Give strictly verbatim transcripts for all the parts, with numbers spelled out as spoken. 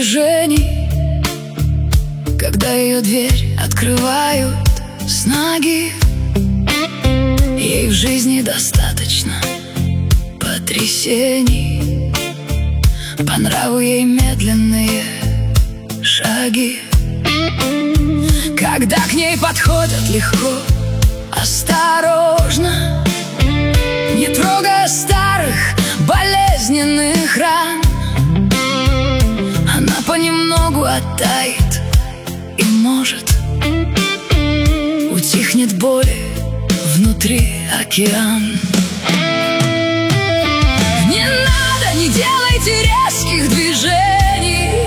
движений, когда ее дверь открывают с ноги. Ей в жизни достаточно потрясений, по нраву ей медленные шаги. Когда к ней подходят легко, осторожно, не трогая старых болезненных ран, она понемногу оттает, и может утихнет боли внутри океан. Не надо, не делайте резких движений,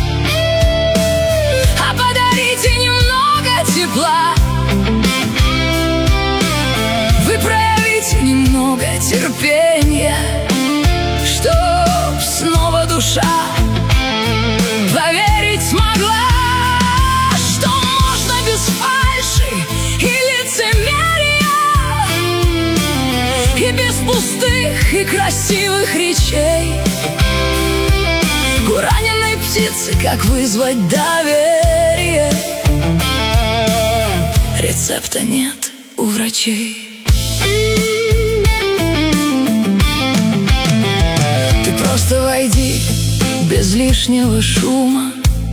а подарите немного тепла. Вы проявите немного терпения, чтоб снова душа поверить смогла, что можно без фальши и лицемерия, и без пустых и красивых речей. У раненой птицы как вызвать доверие? Рецепта нет у врачей. Ты просто войди без лишнего шума,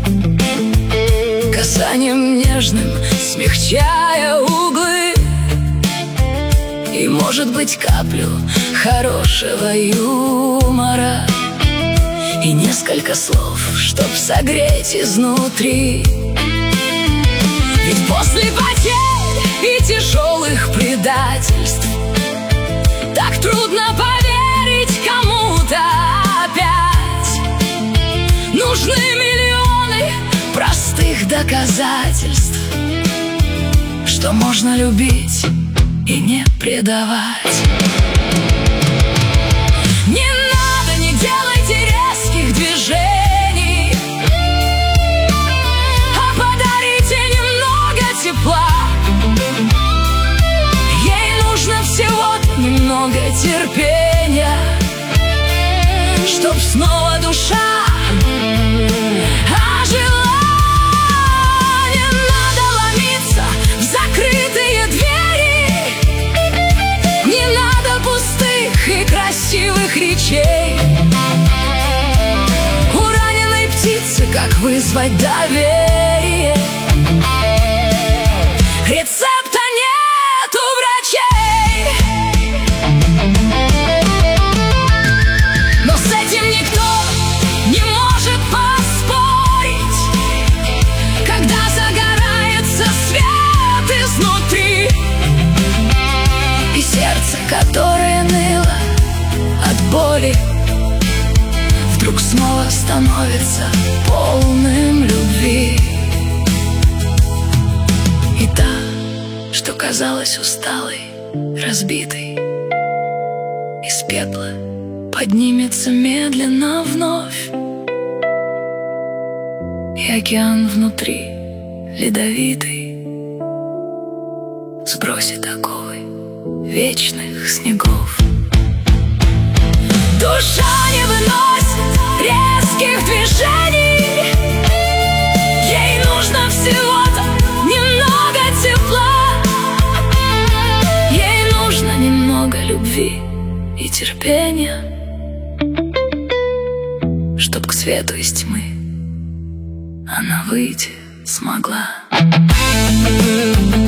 касанием нежным смягчая углы, и, может быть, каплю хорошего юмора, и несколько слов, чтоб согреть изнутри. Ведь после потерь и тяжелых предательств так трудно поверить кому-то опять. Нужны миллионы простых доказательств, что можно любить и не предавать. Не надо, не делайте резких движений, а подарите немного тепла. Ей нужно всего-то немного терпения, чтоб снова душа ожила. Не надо ломиться в закрытые двери, не надо пустых и красивых речей. У раненой птицы как вызвать доверие? Рецепта нет у врачей. Но с этим никто не может поспорить, когда загорается свет изнутри, и сердце, которое ныло от боли, вдруг снова становится полным любви. И та, что казалась усталой, разбитой, из пепла поднимется медленно вновь, и океан внутри ледовитый сбросит оковы вечных снегов. Душа не выносит резких движений, ей нужно всего-то немного тепла. Ей нужно немного любви и терпения, чтоб к свету из тьмы она выйти смогла.